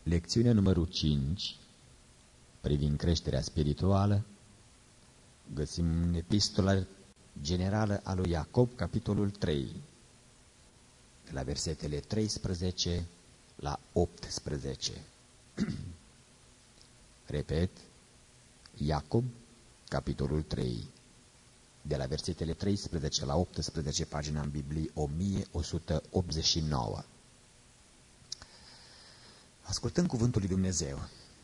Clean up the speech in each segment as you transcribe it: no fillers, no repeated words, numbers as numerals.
Lecțiunea numărul 5, privind creșterea spirituală, găsim în epistola generală a lui Iacob, capitolul 3, de la versetele 13 la 18. Repet, Iacob, capitolul 3, de la versetele 13 la 18, pagina în Biblie 1189. Ascultăm cuvântul lui Dumnezeu.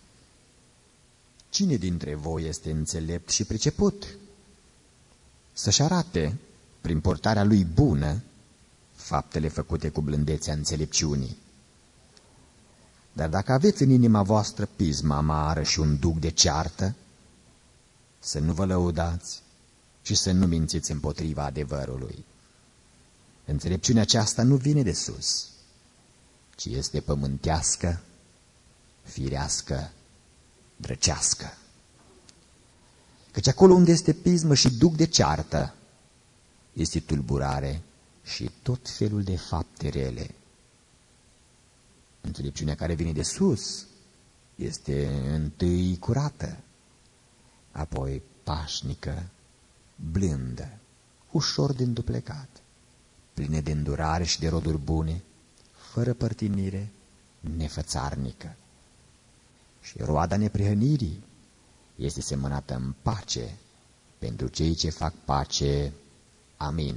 Cine dintre voi este înțelept și priceput? Să-și arate, prin portarea lui bună, faptele făcute cu blândețea înțelepciunii. Dar dacă aveți în inima voastră pisma amară și un duc de ceartă, să nu vă lăudați și să nu mințiți împotriva adevărului. Înțelepciunea aceasta nu vine de sus, ci este pământească, firească, drăcească. Căci acolo unde este pismă și duc de ceartă, este tulburare și tot felul de fapte rele. Înțelepciunea care vine de sus este întâi curată, apoi pașnică, blândă, ușor de înduplecat, plină de îndurare și de roduri bune, fără părtinire, nefățarnică. Și roada neprihănirii este semănată în pace pentru cei ce fac pace. Amin.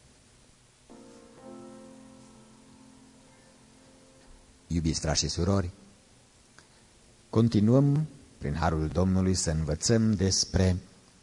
Iubiți frați și surori, continuăm prin harul Domnului să învățăm despre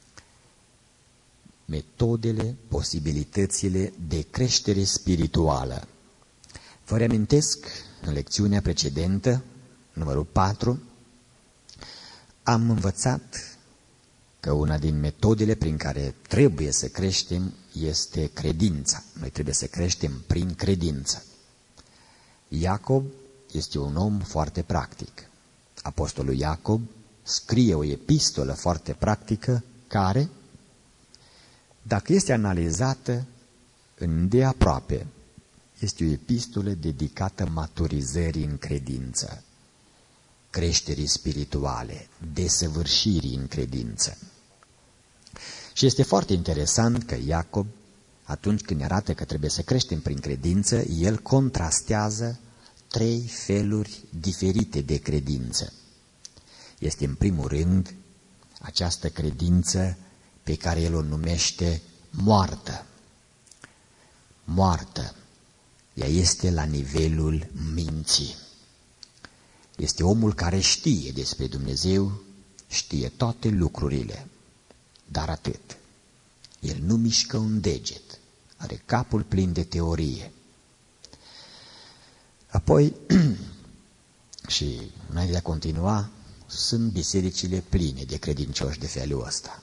metodele, posibilitățile de creștere spirituală. Vă reamintesc, în lecțiunea precedentă, numărul 4, am învățat că una din metodele prin care trebuie să creștem este credința. Noi trebuie să creștem prin credință. Iacob este un om foarte practic. Apostolul Iacob scrie o epistolă foarte practică care, dacă este analizată îndeaproape, este o epistolă dedicată maturizării în credință, creșterii spirituale, desăvârșirii în credință. Și este foarte interesant că Iacob, atunci când ne arată că trebuie să creștem prin credință, el contrastează 3 feluri diferite de credință. Este în primul rând această credință pe care el o numește moartă. Moartă. Ea este la nivelul minții. Este omul care știe despre Dumnezeu, știe toate lucrurile, dar atât. El nu mișcă un deget, are capul plin de teorie. Apoi, și înainte de a continua, sunt bisericile pline de credincioși de felul ăsta.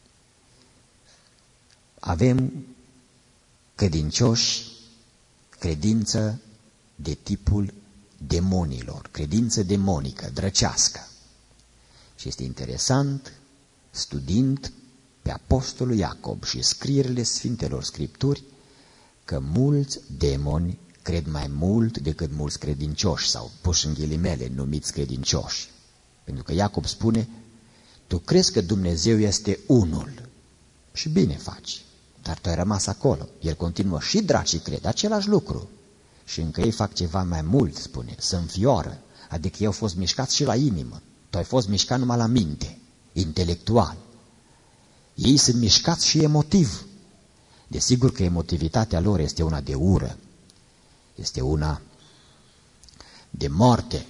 Avem credincioși, credință de tipul demonilor, credință demonică, drăcească. Și este interesant, studiind pe apostolul Iacob și scrierile Sfintelor Scripturi, că mulți demoni cred mai mult decât mulți credincioși, sau puși în ghilimele numiți credincioși. Pentru că Iacob spune, tu crezi că Dumnezeu este unul și bine faci, dar tu ai rămas acolo. El continuă, și dracii cred același lucru. Și încă ei fac ceva mai mult, spune, să înfioră, adică ei au fost mișcați și la inimă. Tu ai fost mișcat numai la minte, intelectual. Ei sunt mișcați și emotiv. Desigur că emotivitatea lor este una de ură, este una de moarte.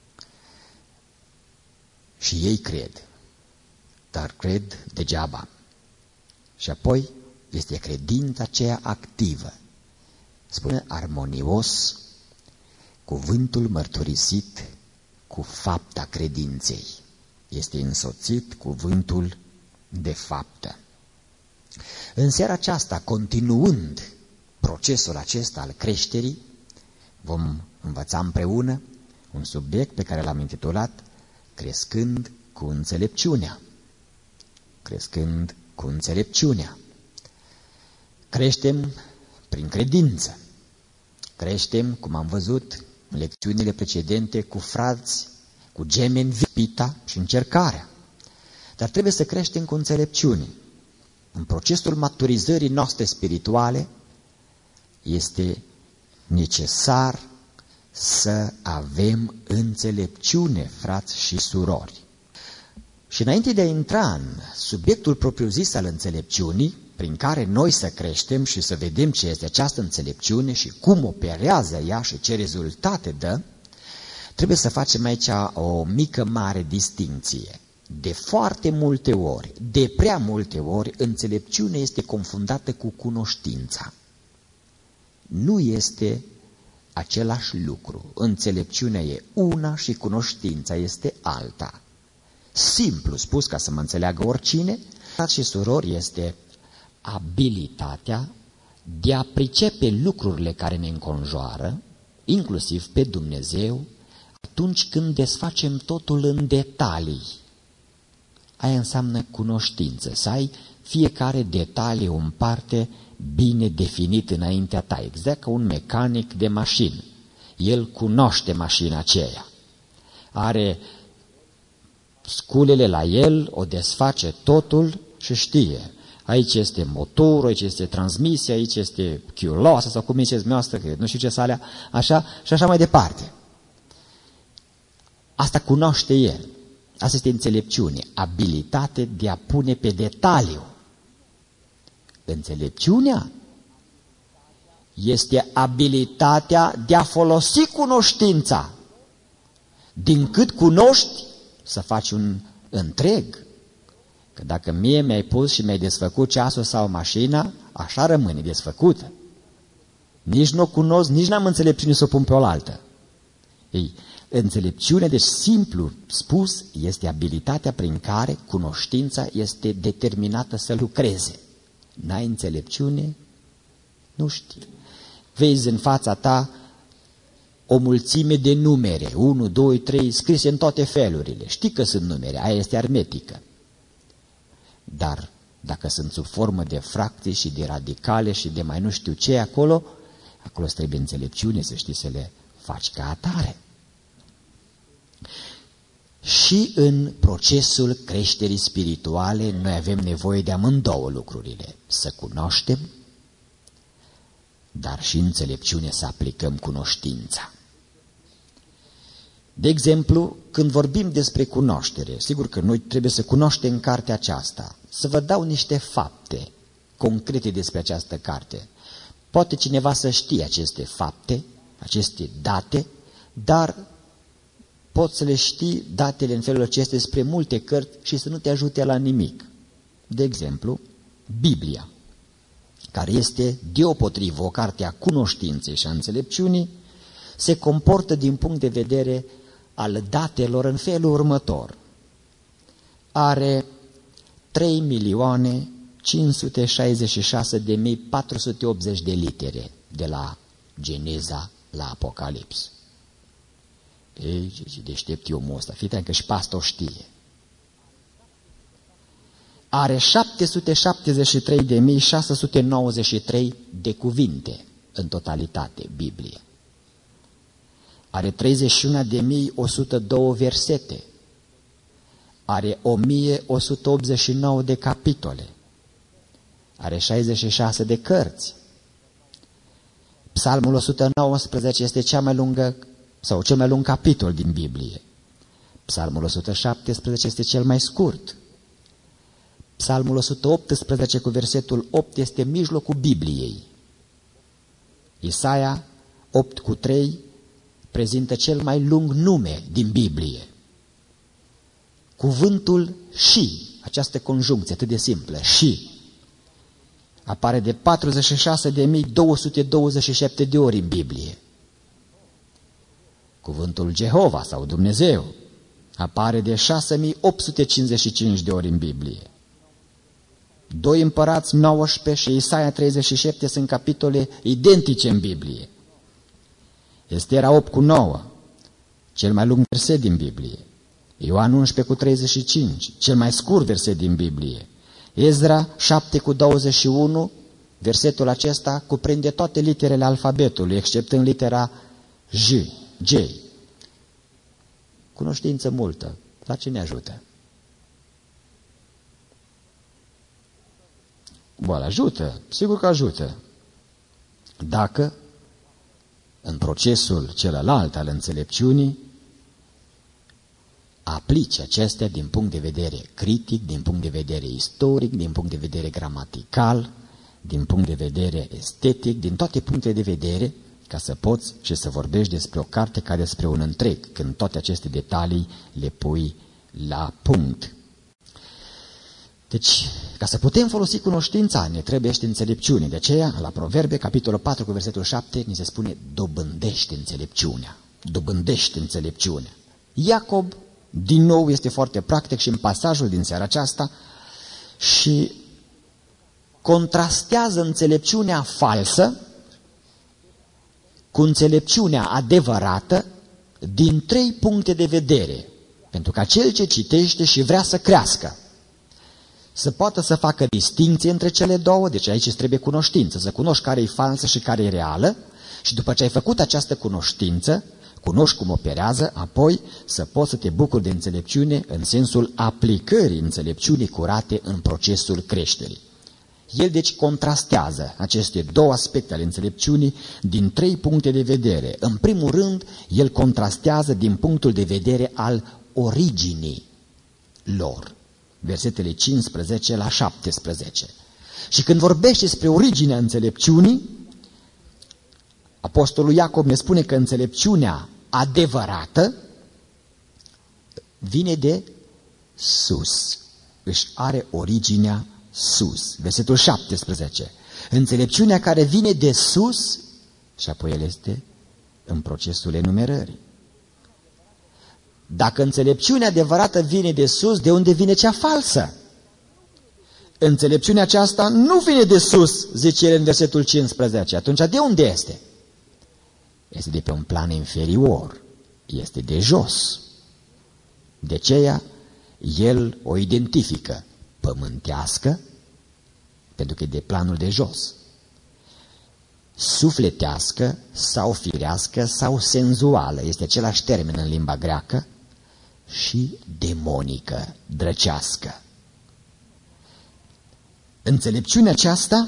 Și ei cred, dar cred degeaba. Și apoi este credința aceea activă. Spune armonios, cuvântul mărturisit cu fapta credinței. Este însoțit cuvântul de faptă. În seara aceasta, continuând procesul acesta al creșterii, vom învăța împreună un subiect pe care l-am intitulat Crescând cu înțelepciunea. Crescând cu înțelepciunea. Creștem prin credință. Creștem, cum am văzut în lecțiunile precedente, cu frați cu gemeni, pita și încercarea. Dar trebuie să creștem cu înțelepciune. În procesul maturizării noastre spirituale este necesar să avem înțelepciune, frați și surori. Și înainte de a intra în subiectul propriu-zis al înțelepciunii, prin care noi să creștem și să vedem ce este această înțelepciune și cum operează ea și ce rezultate dă, trebuie să facem aici o mică mare distincție. De foarte multe ori, de prea multe ori, înțelepciunea este confundată cu cunoștința. Nu este același lucru. Înțelepciunea e una și cunoștința este alta. Simplu spus, ca să mă înțeleagă oricine, frați și surori, este abilitatea de a pricepe lucrurile care ne înconjoară, inclusiv pe Dumnezeu, atunci când desfacem totul în detalii. Aia înseamnă cunoștință, să ai fiecare detaliu în parte bine definit înaintea ta, exact ca un mecanic de mașină. El cunoaște mașina aceea, are sculele la el, o desface totul și știe. Aici este motorul, aici este transmisia, aici este chiuloasa sau cum ziceți dumneavoastră, că nu știu ce salea, așa și așa mai departe. Asta cunoaște el. Asta este înțelepciune, abilitate de a pune pe detaliu. Înțelepciunea este abilitatea de a folosi cunoștința. Din cât cunoști, să faci un întreg. Că dacă mie mi-ai pus și mi-ai desfăcut ceasul sau mașina, așa rămâne desfăcută. Nici nu o cunosc, nici n-am înțelepciune să o pun pe oaltă. Ei, înțelepciune, deci simplu spus, este abilitatea prin care cunoștința este determinată să lucreze. N-ai înțelepciune? Nu știi. Vezi în fața ta o mulțime de numere, 1, 2, 3, scrise în toate felurile. Știi că sunt numere, aia este aritmetică. Dar dacă sunt sub formă de fracții și de radicale și de mai nu știu ce acolo îți trebuie înțelepciune să știi să le faci ca atare. Și în procesul creșterii spirituale noi avem nevoie de amândouă lucrurile. Să cunoaștem, dar și înțelepciune să aplicăm cunoștința. De exemplu, când vorbim despre cunoaștere, sigur că noi trebuie să cunoaștem cartea aceasta. Să vă dau niște fapte concrete despre această carte. Poate cineva să știe aceste fapte, aceste date, dar poți să le știi datele în felul acesta despre multe cărți și să nu te ajute la nimic. De exemplu, Biblia, care este deopotrivă o carte a cunoștinței și a înțelepciunii, se comportă din punct de vedere al datelor în felul următor. Are 3.566.480 de litere de la Geneza la Apocalips. Ei, ce deștept e omul ăsta, fii că și pe asta o știe. Are 773.693 de cuvinte în totalitate, Biblie. Are 31.102 versete. Are 1.189 de capitole. Are 66 de cărți. Psalmul 119 este cea mai lungă sau cel mai lung capitol din Biblie. Psalmul 117 este cel mai scurt. Psalmul 118 cu versetul 8 este mijlocul Bibliei. Isaia 8:3 prezintă cel mai lung nume din Biblie. Cuvântul și, această conjuncție atât de simplă, și, apare de 46.227 de ori în Biblie. Cuvântul Jehova sau Dumnezeu apare de 6.855 de ori în Biblie. 2 Împărați 19 și Isaia 37 sunt capitole identice în Biblie. Estera 8:9, cel mai lung verset din Biblie. Ioan 11:35, cel mai scurt verset din Biblie. Ezra 7:21, versetul acesta cuprinde toate literele alfabetului, exceptând litera J. cunoștință multă, la ce ne ajută? Bun, ajută, sigur că ajută. Dacă în procesul celălalt al înțelepciunii aplici acestea din punct de vedere critic, din punct de vedere istoric, din punct de vedere gramatical, din punct de vedere estetic, din toate punctele de vedere, ca să poți și să vorbești despre o carte ca despre un întreg, când toate aceste detalii le pui la punct. Deci, ca să putem folosi cunoștința, ne trebuie înțelepciune. De aceea, la Proverbe, capitolul 4, cu versetul 7, ni se spune, dobândește înțelepciunea. Dobândește înțelepciunea. Iacob, din nou, este foarte practic și în pasajul din seara aceasta și contrastează înțelepciunea falsă cu înțelepciunea adevărată din 3 puncte de vedere. Pentru ca cel ce citește și vrea să crească, să poată să facă distinție între cele două, deci aici îți trebuie cunoștință, să cunoști care e falsă și care e reală, și după ce ai făcut această cunoștință, cunoști cum operează, apoi să poți să te bucuri de înțelepciune în sensul aplicării înțelepciunii curate în procesul creșterii. El deci contrastează aceste 2 aspecte ale înțelepciunii din 3 puncte de vedere. În primul rând, el contrastează din punctul de vedere al originii lor. Versetele 15 la 17. Și când vorbește despre originea înțelepciunii, apostolul Iacob ne spune că înțelepciunea adevărată vine de sus, își are originea sus. Versetul 17. Înțelepciunea care vine de sus, și apoi el este în procesul enumerării. Dacă înțelepciunea adevărată vine de sus, de unde vine cea falsă? Înțelepciunea aceasta nu vine de sus, zice el în versetul 15. Atunci de unde este? Este de pe un plan inferior, este de jos. De aceea el o identifică pământească, pentru că e de planul de jos, sufletească sau firească sau senzuală, este același termen în limba greacă, și demonică, drăcească. Înțelepciunea aceasta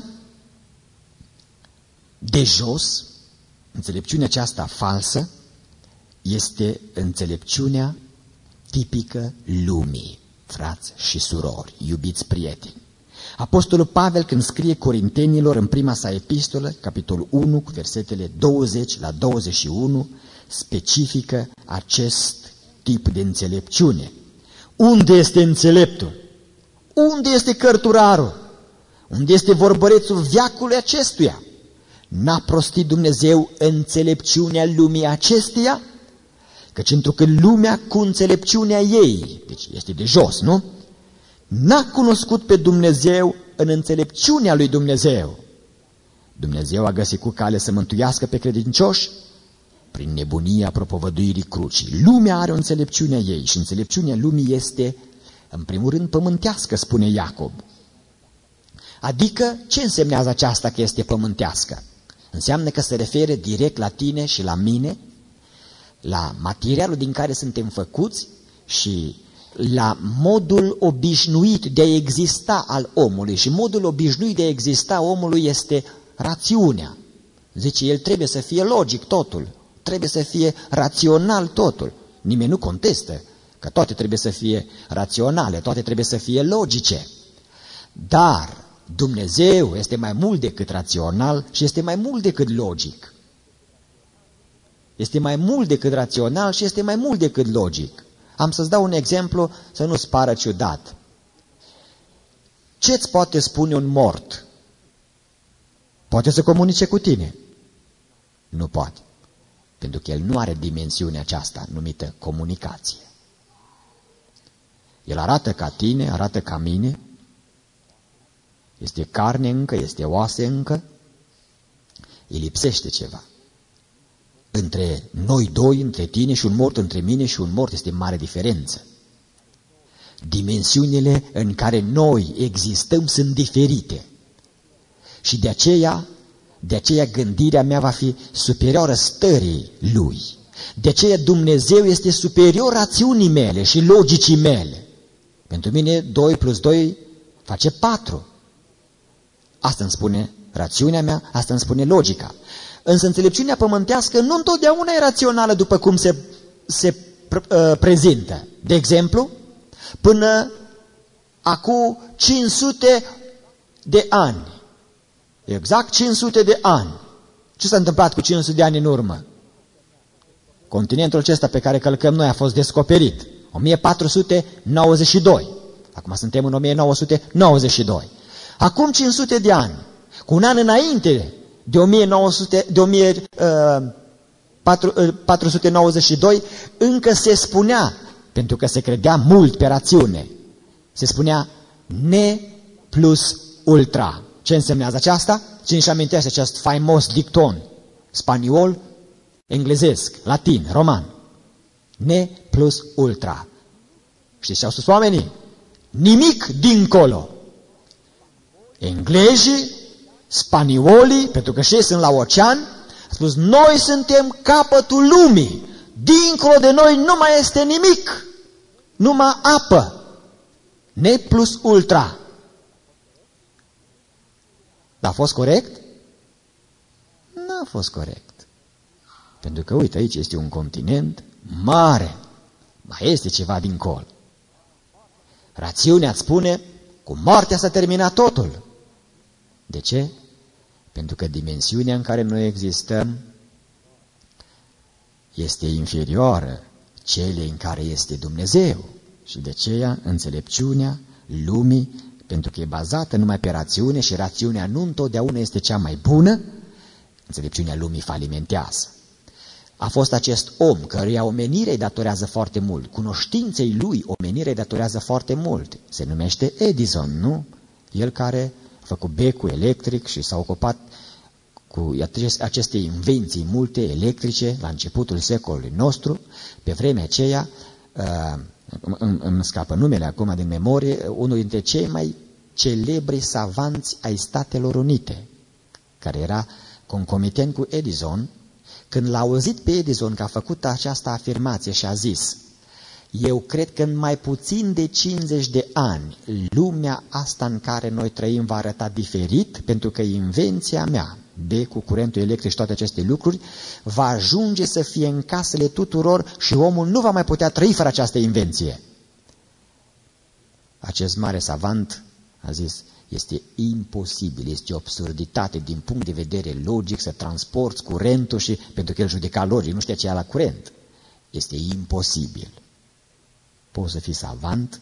de jos, înțelepciunea aceasta falsă, este înțelepciunea tipică lumii, frați și surori, iubiți prieteni. Apostolul Pavel, când scrie Corintenilor în prima sa epistolă, capitolul 1, cu versetele 20 la 21, specifică acest tip de înțelepciune. Unde este înțeleptul? Unde este cărturarul? Unde este vorbărețul veacului acestuia? N-a prostit Dumnezeu înțelepciunea lumii acesteia? Căci întrucât lumea cu înțelepciunea ei, deci este de jos, nu? N-a cunoscut pe Dumnezeu în înțelepciunea lui Dumnezeu. Dumnezeu a găsit cu cale să mântuiască pe credincioși prin nebunia propovăduirii crucii. Lumea are o înțelepciune a ei și înțelepciunea lumii este, în primul rând, pământească, spune Iacob. Adică, ce însemnează aceasta că este pământească? Înseamnă că se referă direct la tine și la mine, la materialul din care suntem făcuți și la modul obișnuit de a exista al omului. Și modul obișnuit de a exista omului este rațiunea. Zice, el trebuie să fie logic totul, trebuie să fie rațional totul. Nimeni nu contestă că toate trebuie să fie raționale, toate trebuie să fie logice. Dar Dumnezeu este mai mult decât rațional și este mai mult decât logic. Este mai mult decât rațional și este mai mult decât logic. Am să-ți dau un exemplu să nu-ți pară ciudat. Ce-ți poate spune un mort? Poate să comunice cu tine? Nu poate. Pentru că el nu are dimensiunea aceasta numită comunicație. El arată ca tine, arată ca mine, este carne încă, este oase încă, îi lipsește ceva. Între noi doi, între tine și un mort, între mine și un mort, este mare diferență. Dimensiunile în care noi existăm sunt diferite. Și de aceea gândirea mea va fi superioară stării lui. De aceea Dumnezeu este superior rațiunii mele și logicii mele. Pentru mine 2 plus 2 face 4. Asta îmi spune rațiunea mea, asta îmi spune logica. Însă înțelepciunea pământească nu întotdeauna e rațională după cum se prezintă. De exemplu, până acum 500 de ani, exact 500 de ani, ce s-a întâmplat cu 500 de ani în urmă? Continentul acesta pe care călcăm noi a fost descoperit 1492. Acum suntem în 1992. Acum 500 de ani, cu un an înainte de 1492, încă se spunea, pentru că se credea mult pe rațiune, se spunea ne plus ultra. Ce însemnează aceasta? Cine își amintește acest faimos dicton spaniol, englezesc, latin, roman? Ne plus ultra. Știți ce au spus oamenii? Nimic dincolo. Englezii, spaniolii, pentru că și sunt la ocean, a spus, noi suntem capătul lumii. Dincolo de noi nu mai este nimic. Numai apă. Ne plus ultra. Dar a fost corect? Nu a fost corect. Pentru că, uite, aici este un continent mare. Mai este ceva dincolo. Rațiunea îți spune, cu moartea s-a terminat totul. De ce? Pentru că dimensiunea în care noi existăm este inferioară celei în care este Dumnezeu. Și de aceea înțelepciunea lumii, pentru că e bazată numai pe rațiune și rațiunea nu întotdeauna este cea mai bună, înțelepciunea lumii falimentează. A fost acest om căruia omenirea îi datorează foarte mult, cunoștinței lui omenirea îi datorează foarte mult. Se numește Edison, nu? El care a făcut becul electric și s-a ocupat cu aceste invenții multe electrice la începutul secolului nostru. Pe vremea aceea, îmi scapă numele acum din memorie, unul dintre cei mai celebri savanți ai Statelor Unite, care era concomitent cu Edison, când l-a auzit pe Edison că a făcut această afirmație și a zis, eu cred că în mai puțin de 50 de ani lumea asta în care noi trăim va arăta diferit, pentru că invenția mea, cu curentul electric și toate aceste lucruri, va ajunge să fie în casele tuturor și omul nu va mai putea trăi fără această invenție. Acest mare savant a zis, este imposibil, este o absurditate din punct de vedere logic să transporti curentul și, pentru că el judeca logic, nu știa ce era la curent. Este imposibil. Poți să fii savant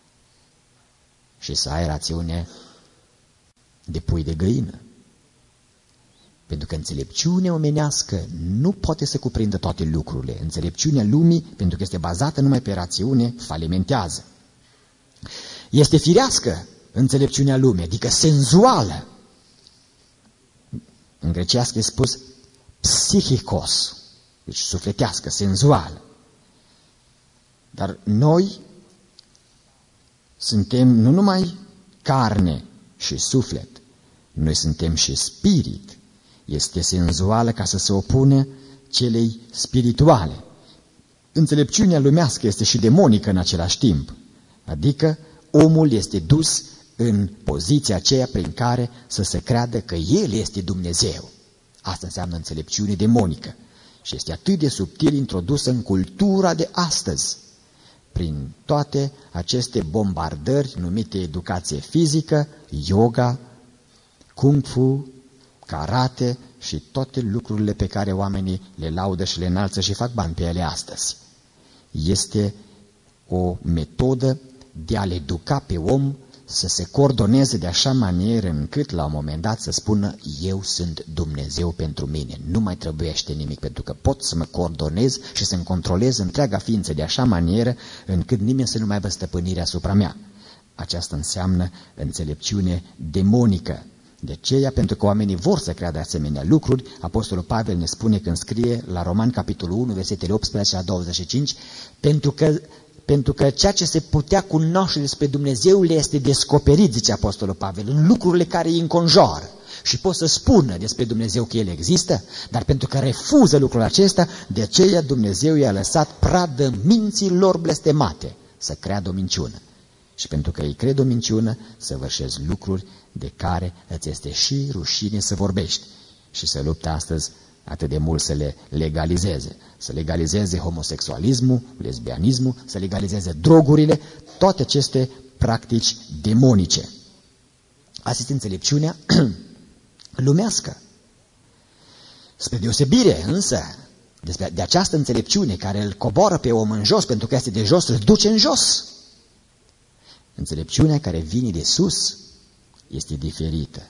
și să ai rațiune de pui de găină. Pentru că înțelepciunea omenească nu poate să cuprindă toate lucrurile. Înțelepciunea lumii, pentru că este bazată numai pe rațiune, falimentează. Este firească înțelepciunea lumii, adică senzuală. În grecească e spus psihikos, deci sufletească, senzuală. Dar noi suntem nu numai carne și suflet, noi suntem și spirit. Este senzuală ca să se opună celei spirituale. Înțelepciunea lumească este și demonică în același timp. Adică omul este dus în poziția aceea prin care să se creadă că el este Dumnezeu. Asta înseamnă înțelepciune demonică. Și este atât de subtil introdusă în cultura de astăzi, prin toate aceste bombardări numite educație fizică, yoga, kung fu, karate și toate lucrurile pe care oamenii le laudă și le înalță și fac bani pe ele astăzi. Este o metodă de a-l educa pe om să se coordoneze de așa manieră încât la un moment dat să spună eu sunt Dumnezeu pentru mine, nu mai trebuiește nimic, pentru că pot să mă coordonez și să-mi controlez întreaga ființă de așa manieră încât nimeni să nu mai aibă stăpânire asupra mea. Aceasta înseamnă înțelepciune demonică. De aceea, pentru că oamenii vor să creadă asemenea lucruri, Apostolul Pavel ne spune când scrie la Roman, capitolul 1, versetele 18 la 25, pentru că ceea ce se putea cunoaște despre Dumnezeu le este descoperit, zice Apostolul Pavel, în lucrurile care îi înconjoară. și pot să spună despre Dumnezeu că El există, dar pentru că refuză lucrul acesta, de aceea Dumnezeu i-a lăsat pradă minții lor blestemate să creadă o minciună. Și pentru că ei cred o minciună, să vășesc lucruri de care îți este și rușine să vorbești. Și se luptă astăzi atât de mult să le legalizeze. Să legalizeze homosexualismul, lesbianismul, să legalizeze drogurile, toate aceste practici demonice. Asta este înțelepciunea lumească. Spre deosebire însă de această înțelepciune care îl coboară pe om în jos, pentru că este de jos, îl duce în jos. Înțelepciunea care vine de sus este diferită.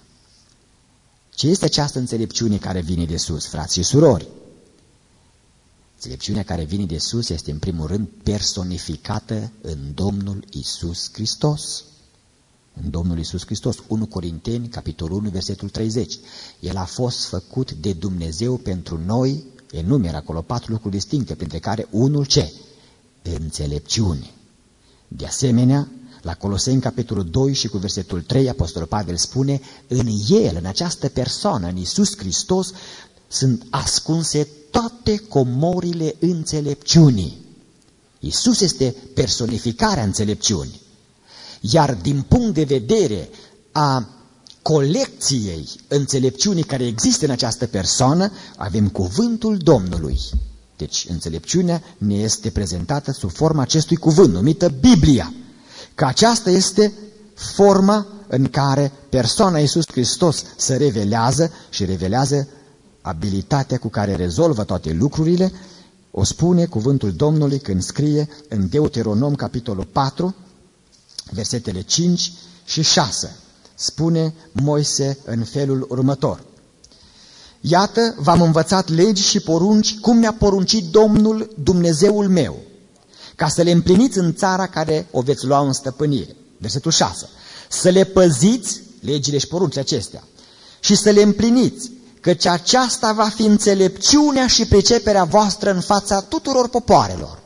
Ce este această înțelepciune care vine de sus, frați și surori? Înțelepciunea care vine de sus este în primul rând personificată în Domnul Iisus Hristos. În Domnul Iisus Hristos, 1 Corinteni, capitolul 1, versetul 30. El a fost făcut de Dumnezeu pentru noi, enumeră acolo 4 lucruri distincte, printre care unul ce? Înțelepciune. De asemenea, la Coloseni, capitolul 2 și cu versetul 3, Apostolul Pavel spune, în El, în această persoană, în Iisus Hristos, sunt ascunse toate comorile înțelepciunii. Iisus este personificarea înțelepciunii. Iar din punct de vedere a colecției înțelepciunii care există în această persoană, avem cuvântul Domnului. Deci înțelepciunea ne este prezentată sub forma acestui cuvânt, numită Biblia. Că aceasta este forma în care persoana Iisus Hristos se revelează și revelează abilitatea cu care rezolvă toate lucrurile. O spune cuvântul Domnului când scrie în Deuteronom, capitolul 4, versetele 5 și 6. Spune Moise în felul următor. Iată, v-am învățat legi și porunci, cum mi-a poruncit Domnul Dumnezeul meu, ca să le împliniți în țara care o veți lua în stăpânire. Versetul 6. Să le păziți, legile și poruncile acestea, și să le împliniți, căci aceasta va fi înțelepciunea și priceperea voastră în fața tuturor popoarelor.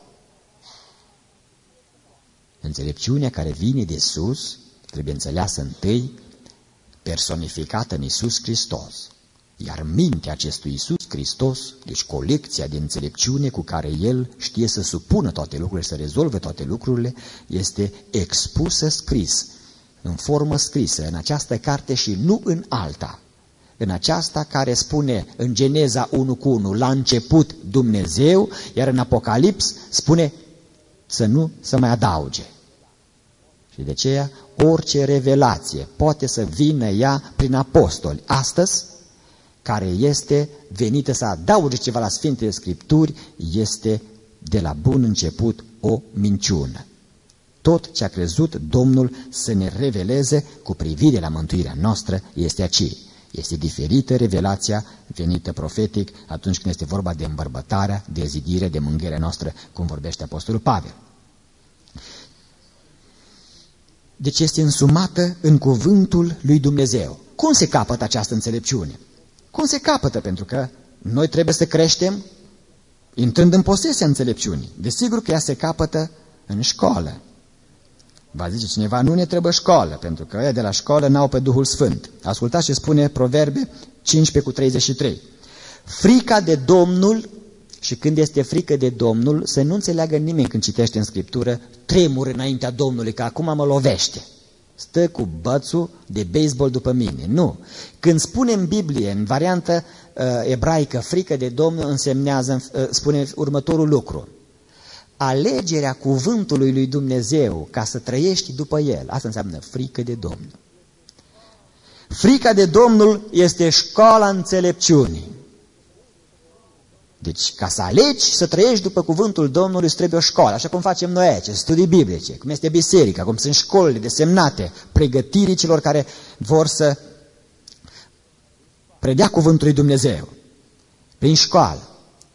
Înțelepciunea care vine de sus trebuie înțeleasă întâi, personificată în Iisus Hristos. Iar mintea acestui Iisus Hristos, deci colecția de înțelepciune cu care El știe să supună toate lucrurile, să rezolve toate lucrurile, este expusă scris, în formă scrisă, în această carte și nu în alta. În aceasta care spune în Geneza 1:1, la început Dumnezeu, iar în Apocalips spune să nu se mai adauge. Și de aceea orice revelație poate să vină ea prin apostoli. Astăzi, care este venită să adauge ceva la Sfintele Scripturi, este de la bun început o minciună. Tot ce a crezut Domnul să ne reveleze cu privire la mântuirea noastră este aici. Este diferită revelația venită profetic atunci când este vorba de îmbărbătarea, de zidire, de mângâierea noastră, cum vorbește Apostolul Pavel. Deci este însumată în cuvântul lui Dumnezeu. Cum se capătă această înțelepciune? Cum se capătă? Pentru că noi trebuie să creștem intrând în posesia înțelepciunii. Desigur că ea se capătă în școală. Va zice cineva, nu ne trebuie școală, pentru că ăia de la școală n-au pe Duhul Sfânt. Ascultați ce spune Proverbe 15:33. Frica de Domnul, și când este frică de Domnul, să nu înțeleagă nimeni când citește în Scriptură, tremur înaintea Domnului, că acum mă lovește. Stă cu bățul de baseball după mine. Nu. Când spune în Biblie, în variantă ebraică, frică de Domnul, însemnează, spune următorul lucru. Alegerea cuvântului lui Dumnezeu ca să trăiești după el. Asta înseamnă frică de Domnul. Frica de Domnul este școala înțelepciunii. Deci, ca să alegi să trăiești după cuvântul Domnului, îți trebuie o școală, așa cum facem noi aici, studii biblice, cum este biserica, cum sunt școlile desemnate, pregătirii celor care vor să predea cuvântul lui Dumnezeu, prin școală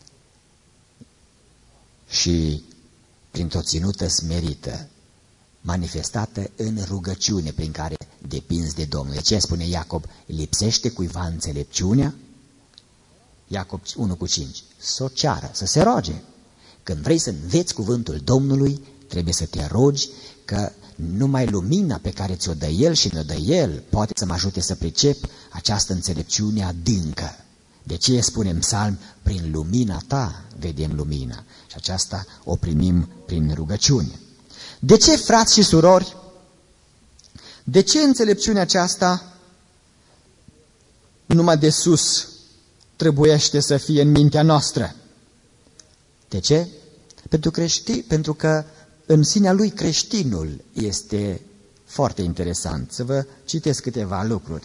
și printr-o ținută smerită, manifestată în rugăciune, prin care depinzi de Domnul. De ce spune Iacob, lipsește cuiva înțelepciunea? Iacob 1:5, să o ceară, să se roage. Când vrei să înveți cuvântul Domnului, trebuie să te rogi că numai lumina pe care ți-o dă El și ne-o dă El poate să mă ajute să pricep această înțelepciune adâncă. De ce spune în psalm, prin lumina ta vedem lumina, și aceasta o primim prin rugăciune. De ce, frați și surori, de ce înțelepciunea aceasta numai de sus trebuiește să fie în mintea noastră? De ce? Pentru că în sinea lui creștinul este foarte interesant. Să vă citesc câteva lucruri.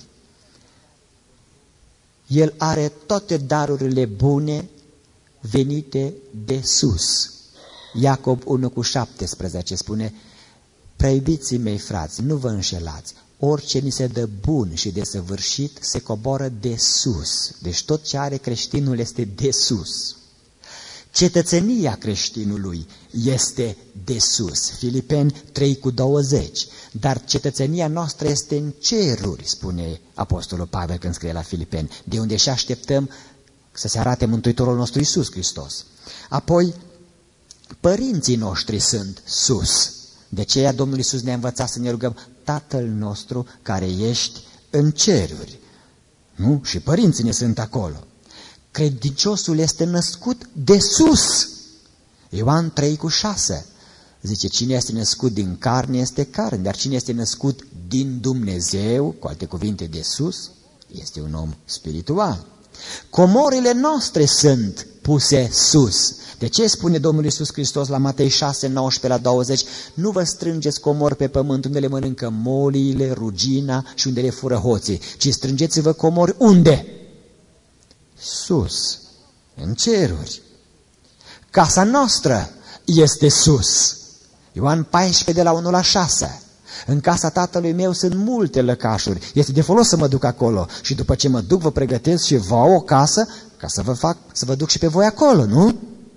El are toate darurile bune venite de sus. Iacob 1:17 spune, preiubiții mei frați, nu vă înșelați, orice ni se dă bun și desăvârșit se coboră de sus. Deci tot ce are creștinul este de sus. Cetățenia creștinului este de sus. Filipeni 3:20. Dar cetățenia noastră este în ceruri, spune Apostolul Pavel când scrie la Filipeni, de unde și așteptăm să se arate Mântuitorul nostru Iisus Hristos. Apoi, părinții noștri sunt sus. De aceea Domnul Iisus ne-a învățat să ne rugăm, Tatăl nostru care ești în ceruri. Nu? Și părinții ne sunt acolo. Credinciosul este născut de sus. Ioan 3:6 zice, cine este născut din carne este carne, dar cine este născut din Dumnezeu, cu alte cuvinte de sus, este un om spiritual. Comorile noastre sunt puse sus. De ce spune Domnul Iisus Hristos la Matei 6:19-20? Nu vă strângeți comori pe pământ unde le mănâncă moliile, rugina și unde le fură hoții, ci strângeți-vă comori unde? Sus, în ceruri. Casa noastră este sus. Ioan 14:1-6. În casa tatălui meu sunt multe lăcașuri. Este de folos să mă duc acolo. Și după ce mă duc, vă pregătesc și vouă o casă ca să vă duc și pe voi acolo, nu?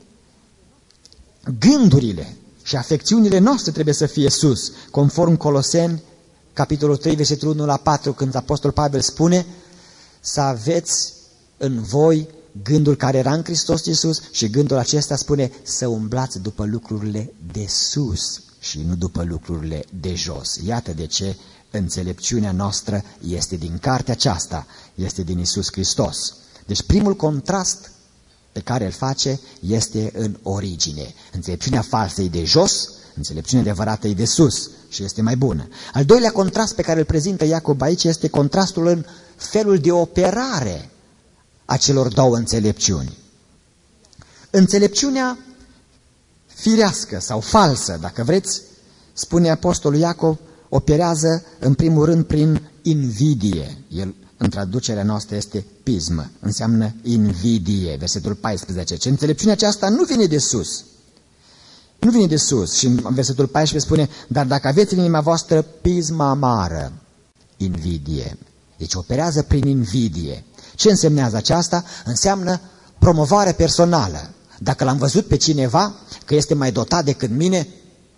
Gândurile și afecțiunile noastre trebuie să fie sus. Conform Coloseni, capitolul 3, versetul 1-4, când Apostol Pavel spune să aveți în voi gândul care era în Hristos Iisus și gândul acesta spune să umblați după lucrurile de sus și nu după lucrurile de jos. Iată de ce înțelepciunea noastră este din cartea aceasta, este din Iisus Hristos. Deci primul contrast pe care îl face este în origine. Înțelepciunea falsă e de jos, înțelepciunea adevărată e de sus și este mai bună. Al doilea contrast pe care îl prezintă Iacob aici este contrastul în felul de operare a celor două înțelepciuni. Înțelepciunea firească sau falsă, dacă vreți, spune Apostolul Iacob, operează în primul rând prin invidie. El, în traducerea noastră, este pismă, înseamnă invidie, versetul 14. Înțelepciunea aceasta nu vine de sus. Nu vine de sus. Și în versetul 14 spune, dar dacă aveți în inima voastră pismă amară, invidie. Deci operează prin invidie. Ce însemnează aceasta? Înseamnă promovare personală. Dacă l-am văzut pe cineva că este mai dotat decât mine,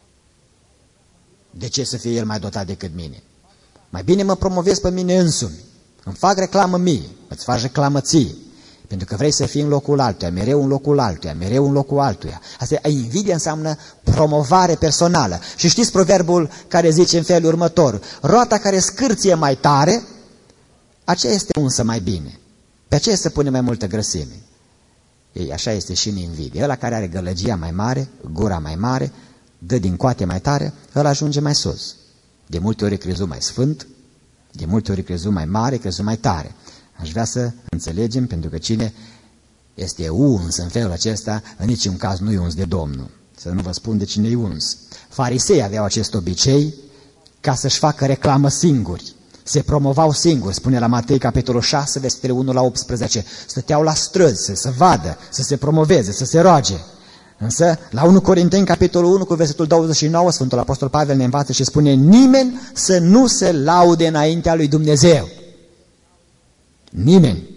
de ce să fie el mai dotat decât mine? Mai bine mă promovez pe mine însumi. Îmi fac reclamă mie, îți faci reclamă ție. Pentru că vrei să fii în locul altuia, mereu în locul altuia, mereu în locul altuia. Asta, invidia înseamnă promovare personală. Și știți proverbul care zice în felul următor, roata care scârție mai tare, aceea este unsă mai bine. Pe aceea se pune mai multă grăsime. Ei, așa este și în invidie. Ăla care are gălăgia mai mare, gura mai mare, dă din coate mai tare, ăla ajunge mai sus. De multe ori e crezut mai sfânt, de multe ori e crezut mai mare, crezut mai tare. Aș vrea să înțelegem, pentru că cine este uns în felul acesta, în niciun caz nu e uns de Domnul. Să nu vă spun de cine e uns. Farisei aveau acest obicei ca să-și facă reclamă singuri. Se promovau singuri, spune la Matei, capitolul 6, versetele 1-18. Stăteau la străzi să se vadă, să se promoveze, să se roage. Însă, la 1 Corinteni, capitolul 1, cu versetul 29, Sfântul Apostol Pavel ne învață și spune, nimeni să nu se laude înaintea lui Dumnezeu. Nimeni.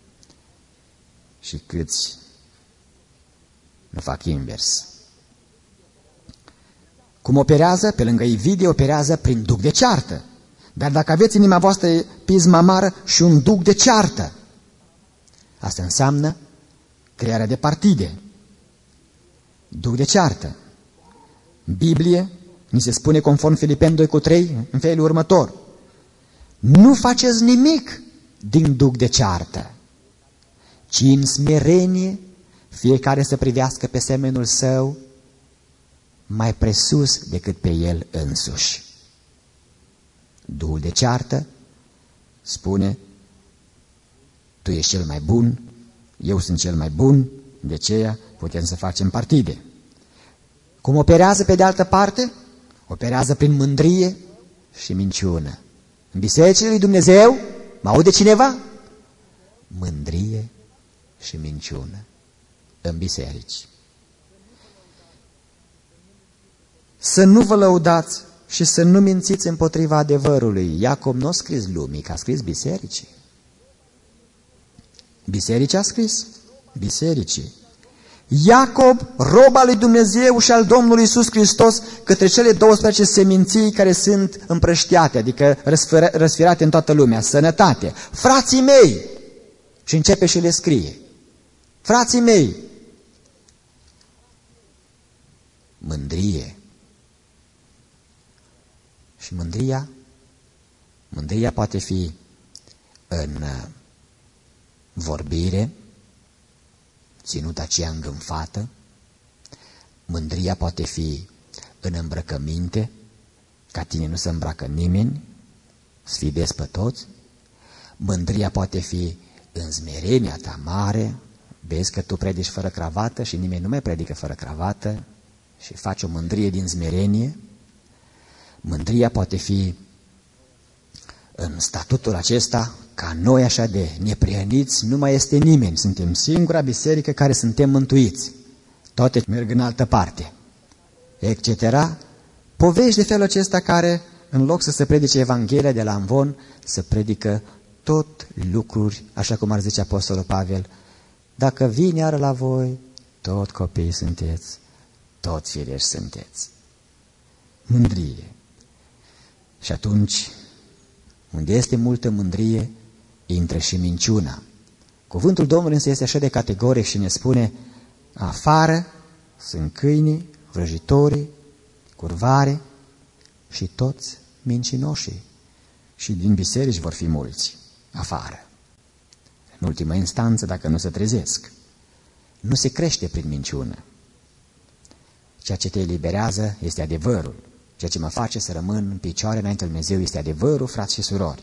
Și câți nu fac invers. Cum operează? Pe lângă invidie operează prin duc de ceartă. Dar dacă aveți în inima voastră pismă amară și un duc de ceartă, asta înseamnă crearea de partide. Duc de ceartă. În Biblie Ni se spune conform Filipeni 2:3 în felul următor: nu faceți nimic din duc de ceartă, ci în smerenie fiecare să privească pe semenul său mai presus decât pe el însuși. Duhul de ceartă spune: tu ești cel mai bun, eu sunt cel mai bun, de aceea putem să facem partide. Cum operează pe de altă parte? Operează prin mândrie și minciună. În bisericile lui Dumnezeu, mă aude cineva? Mândrie și minciună în biserici. Să nu vă lăudați și să nu mințiți împotriva adevărului. Iacob nu a scris lumii, că a scris bisericii. Bisericii a scris? Bisericii. Iacob, rob al lui Dumnezeu și al Domnului Iisus Hristos, către cele 12 seminții care sunt împrăștiate, adică răsfirate în toată lumea, sănătate. Frații mei! Și începe și le scrie. Frații mei! Mândrie. Și mândria poate fi în vorbire, ținuta aceea îngânfată. Mândria poate fi în îmbrăcăminte, ca tine nu se îmbracă nimeni, sfidezi pe toți. Mândria poate fi în smerenia ta mare, vezi că tu predici fără cravată și nimeni nu mai predică fără cravată și faci o mândrie din smerenie. Mândria poate fi în statutul acesta, ca noi așa de neprihăniți, nu mai este nimeni, suntem singura biserică care suntem mântuiți. Toate merg în altă parte, etc. Povești de felul acesta care, în loc să se predice Evanghelia de la Amvon, se predică tot lucruri, așa cum ar zice Apostolul Pavel: dacă vin iară la voi, tot copii sunteți, tot firești sunteți. Mândrie. Și atunci, unde este multă mândrie, intră și minciuna. Cuvântul Domnului însă este așa de categoric și ne spune: afară sunt câinii, vrăjitorii, curvare și toți mincinoșii. Și din biserici vor fi mulți afară. În ultima instanță, dacă nu se trezesc. Nu se crește prin minciună. Ceea ce te eliberează este adevărul. Ceea ce mă face să rămân în picioare înainte lui Dumnezeu este adevărul, frați și surori.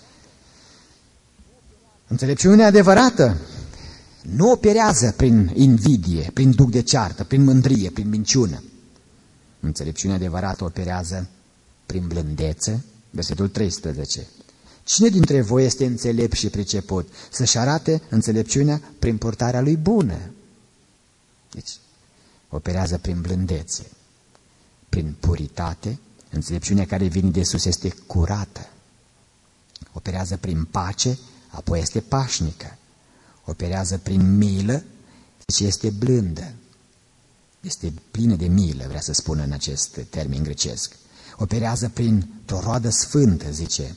Înțelepciunea adevărată nu operează prin invidie, prin duc de ceartă, prin mândrie, prin minciună. Înțelepciunea adevărată operează prin blândețe, versetul 13. Cine dintre voi este înțelept și priceput să-și arate înțelepciunea prin purtarea lui bună? Deci, operează prin blândețe, prin puritate. Înțelepciunea care vine de sus este curată. Operează prin pace, apoi este pașnică. Operează prin milă, deci este blândă. Este plină de milă, vrea să spună în acest termen grecesc. Operează printr-o roadă sfântă, zice.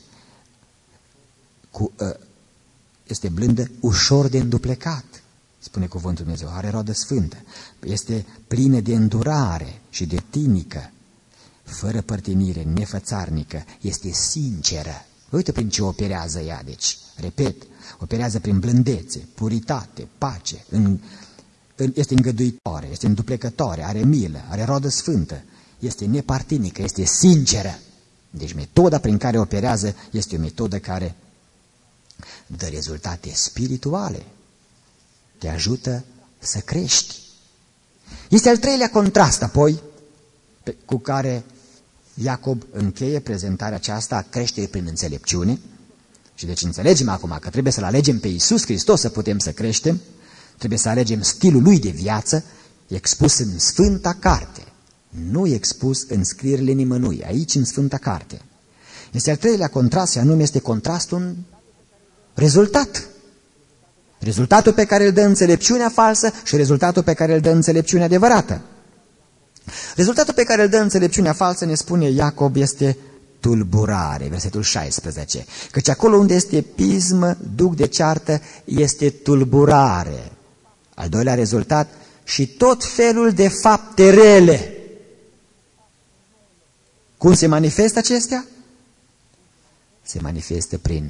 Este blândă, ușor de înduplecat, spune cuvântul Dumnezeu. Are roadă sfântă. Este plină de îndurare și de tinică, fără părtinire, nefățarnică. Este sinceră. Uite prin ce operează ea, deci. Repet, operează prin blândețe, puritate, pace, este îngăduitoare, este înduplecătoare, are milă, are roadă sfântă, este nepartinică, este sinceră. Deci metoda prin care operează este o metodă care dă rezultate spirituale, te ajută să crești. Este al treilea contrast apoi cu care Iacob încheie prezentarea aceasta a creșterii prin înțelepciune. Și deci înțelegem acum că trebuie să-L alegem pe Iisus Hristos să putem să creștem, trebuie să alegem stilul Lui de viață, expus în Sfânta Carte, nu expus în scrierile nimănui, aici în Sfânta Carte. Este al treilea contrast, și anume este contrastul în rezultat. Rezultatul pe care îl dă înțelepciunea falsă și rezultatul pe care îl dă înțelepciunea adevărată. Rezultatul pe care îl dă înțelepciunea falsă, ne spune Iacob, este tulburare, versetul 16. Căci acolo unde este pismă, duc de ceartă, este tulburare. Al doilea rezultat, și tot felul de fapte rele. Cum se manifestă acestea? Se manifestă prin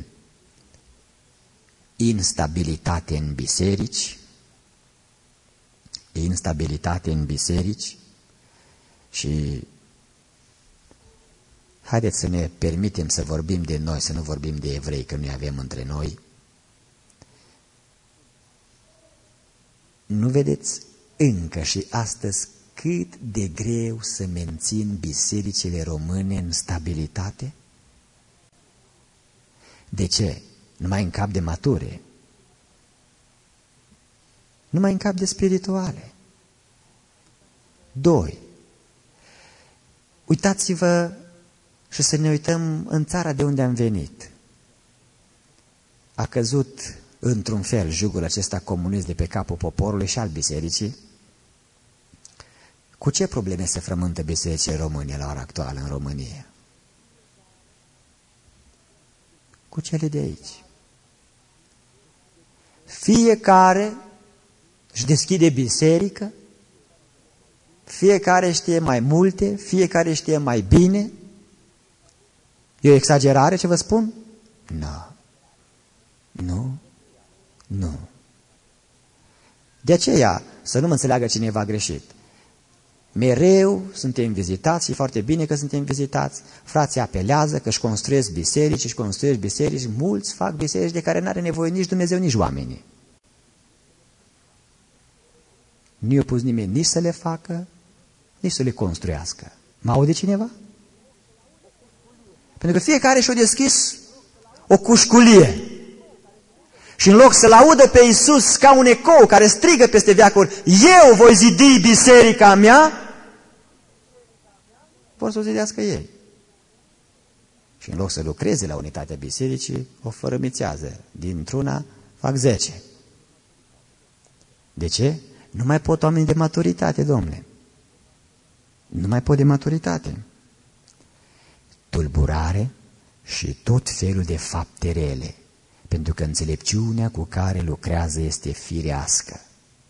instabilitate în biserici, și haideți să ne permitem să vorbim de noi, să nu vorbim de evrei, că noi avem între noi. Nu vedeți încă și astăzi cât de greu să mențin bisericile române în stabilitate? De ce? Numai în cap de mature, numai în cap de spirituale. 2. Uitați-vă și să ne uităm în țara de unde am venit. A căzut într-un fel jugul acesta comunist de pe capul poporului și al bisericii. Cu ce probleme se frământă bisericile române la ora actuală în România? Cu cele de aici. Fiecare își deschide biserică, fiecare știe mai multe, fiecare știe mai bine. E o exagerare ce vă spun? Nu. De aceea, să nu mă înțeleagă cineva greșit. Mereu suntem vizitați, e foarte bine că suntem vizitați. Frații apelează că își construiesc biserici, mulți fac biserici de care n-are nevoie nici Dumnezeu, nici oamenii. Nu i-a pus nimeni nici să le facă, nici să le construiască. Mă aude cineva? Pentru că fiecare și-a deschis o cușculie. Și în loc să-L audă pe Iisus ca un ecou care strigă peste veacuri, eu voi zidi biserica mea, vor să o zidească ei. Și în loc să lucreze la unitatea bisericii, o fărâmițează. Dintr-una fac 10. De ce? Nu mai pot oameni de maturitate, domnule. Nu mai pot de maturitate. Tulburare și tot felul de fapte rele, pentru că înțelepciunea cu care lucrează este firească.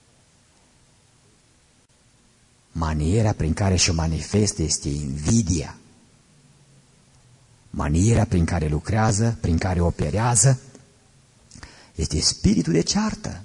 Maniera prin care și-o manifestă este invidia. Maniera prin care lucrează, prin care operează, este spiritul de ceartă.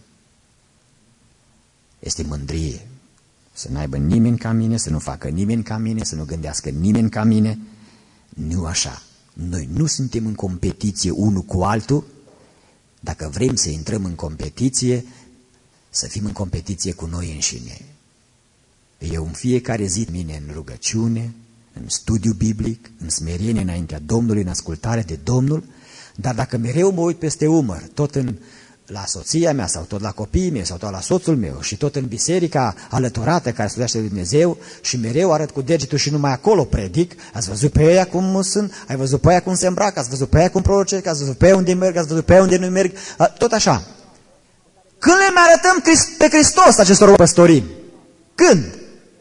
Este mândrie. Să n-aibă nimeni ca mine, să nu facă nimeni ca mine, să nu gândească nimeni ca mine. Nu așa. Noi nu suntem în competiție unul cu altul. Dacă vrem să intrăm în competiție, să fim în competiție cu noi înșine. Eu în fiecare zi mine în rugăciune, în studiu biblic, în smerenie înaintea Domnului, în ascultare de Domnul, dar dacă mereu mă uit peste umăr, tot la soția mea sau tot la copiii mei sau tot la soțul meu și tot în biserica alăturată care slujește de Dumnezeu și mereu arăt cu degetul și numai acolo predic, ați văzut pe ăia cum sunt, ai văzut pe ăia cum se îmbracă, ați văzut pe ăia cum prorocesc, ați văzut pe ăia unde merg, ați văzut pe ăia unde nu merg, tot așa. Când le mai arătăm pe Hristos acestor păstorii? Când?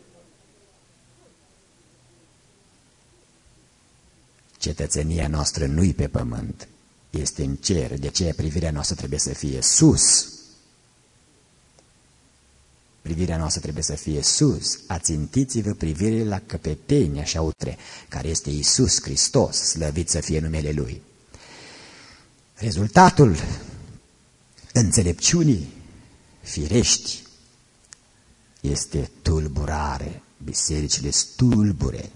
Cetățenia noastră nu-i pe pământ, este în cer, de aceea privirea noastră trebuie să fie sus. Privirea noastră trebuie să fie sus. Ațintiți-vă privirile la căpetenia și autre, care este Iisus Hristos, slăvit să fie numele Lui. Rezultatul înțelepciunii firești este tulburare. Bisericile stulbure,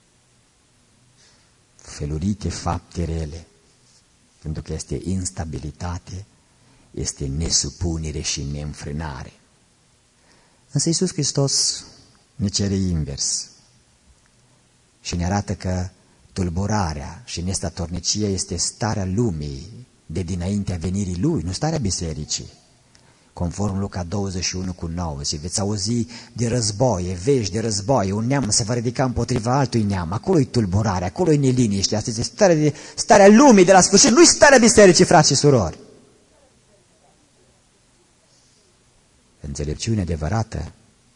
felurite fapte rele, pentru că este instabilitate, este nesupunere și neînfrânare. Însă Iisus Hristos ne cere invers și ne arată că tulburarea și nestatornicia este starea lumii de dinaintea venirii Lui, nu starea bisericii. Conform Luca 21:9, și veți auzi de războaie, vești de războaie, un neam se va ridica împotriva altui neam, acolo-i tulburare, acolo-i neliniște, asta este starea lumii de la sfârșit, nu-i starea bisericii, frați și surori. Înțelepciunea adevărată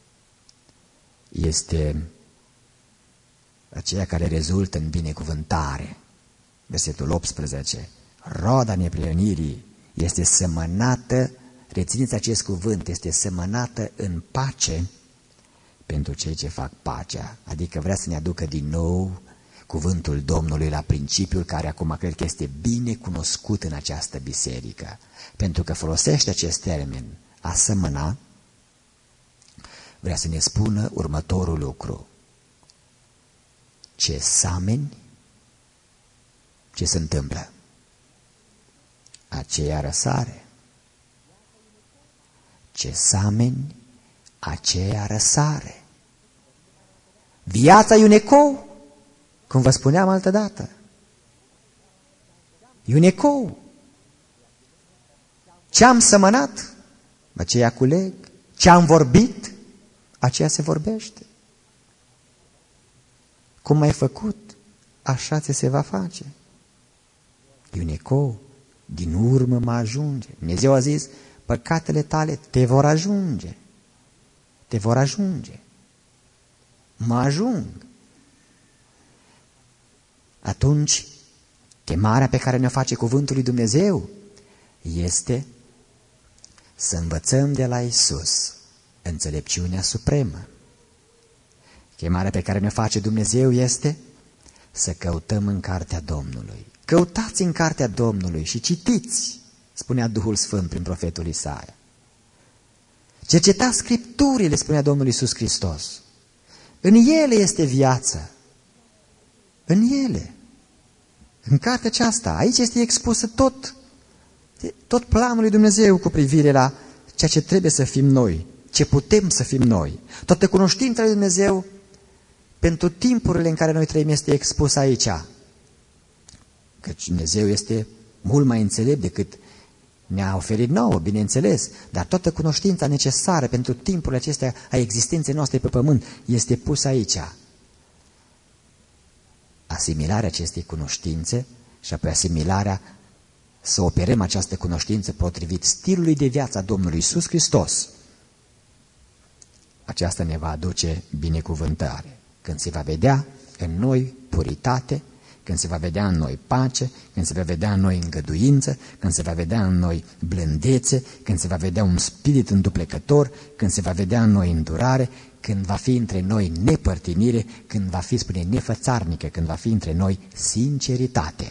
este aceea care rezultă în binecuvântare. Versetul 18, roada neprionirii este semănată, rețineți acest cuvânt, este semănată în pace pentru cei ce fac pacea. Adică vrea să ne aducă din nou cuvântul Domnului la principiul care acum cred că este bine cunoscut în această biserică. Pentru că folosește acest termen, a sămăna, vrea să ne spună următorul lucru. Ce sameni, ce se întâmplă? Aceea răsare. Ce sameni, aceea răsare. Viața e un ecou, cum vă spuneam altădată. E un ecou. Ce-am sămănat, aceea culeg. Ce-am vorbit, aceea se vorbește. Cum ai făcut, așa ți se va face. E un ecou. Din urmă mă ajunge. Dumnezeu a zis, păcatele tale te vor ajunge. Te vor ajunge. Mă ajung. Atunci, chemarea pe care ne-o face cuvântul lui Dumnezeu este să învățăm de la Iisus înțelepciunea supremă. Chemarea pe care ne-o face Dumnezeu este să căutăm în cartea Domnului. Căutați în cartea Domnului și citiți, spunea Duhul Sfânt prin profetul Isaia. Cercetați Scripturile, spunea Domnul Iisus Hristos. În ele este viață. În ele. În cartea aceasta. Aici este expusă tot planul lui Dumnezeu cu privire la ceea ce trebuie să fim noi, ce putem să fim noi. Toată cunoștința lui Dumnezeu pentru timpurile în care noi trăim este expusă aici. Căci Dumnezeu este mult mai înțelept decât ne-a oferit nouă, bineînțeles, dar toată cunoștința necesară pentru timpurile acestea a existenței noastre pe pământ este pusă aici. Asimilarea acestei cunoștințe și apoi asimilarea, să operăm această cunoștință potrivit stilului de viață a Domnului Iisus Hristos. Aceasta ne va aduce binecuvântare. Când se va vedea în noi puritate, când se va vedea în noi pace, când se va vedea în noi îngăduință, când se va vedea în noi blândețe, când se va vedea un spirit înduplecător, când se va vedea în noi îndurare, când va fi între noi nepărtinire, când va fi, spune, nefățarnică, când va fi între noi sinceritate.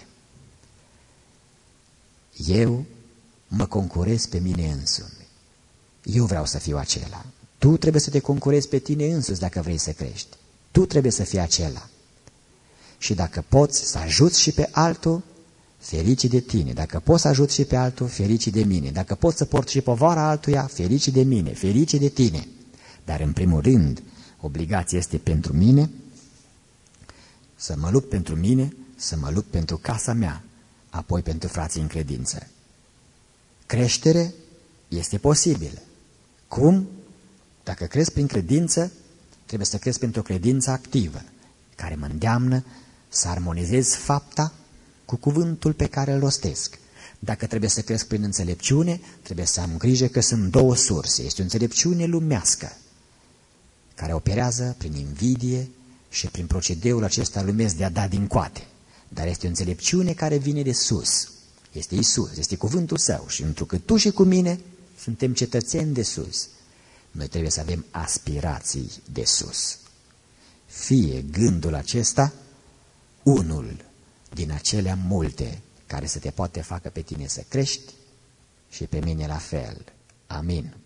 Eu mă concurez pe mine însumi. Eu vreau să fiu acela. Tu trebuie să te concurezi pe tine însuți dacă vrei să crești. Tu trebuie să fii acela. Și dacă poți să ajuți și pe altul, ferici de tine. Dacă poți să ajuți și pe altul, ferici de mine. Dacă poți să porți și povara altuia, ferici de mine, ferici de tine. Dar în primul rând, obligația este pentru mine, să mă lupt pentru mine, să mă lupt pentru casa mea, apoi pentru frații în credință. Creștere este posibilă. Cum? Dacă crezi prin credință, trebuie să crezi pentru o credință activă, care mă îndeamnă să armonizez fapta cu cuvântul pe care îl rostesc. Dacă trebuie să cresc prin înțelepciune, trebuie să am grijă că sunt două surse. Este o înțelepciune lumească, care operează prin invidie și prin procedeul acesta lumesc de a da din coate. Dar este o înțelepciune care vine de sus. Este Iisus, este cuvântul Său. Și întrucât tu și cu mine suntem cetățeni de sus, noi trebuie să avem aspirații de sus. Fie gândul acesta unul din acelea multe care să te poate facă pe tine să crești și pe mine la fel. Amin.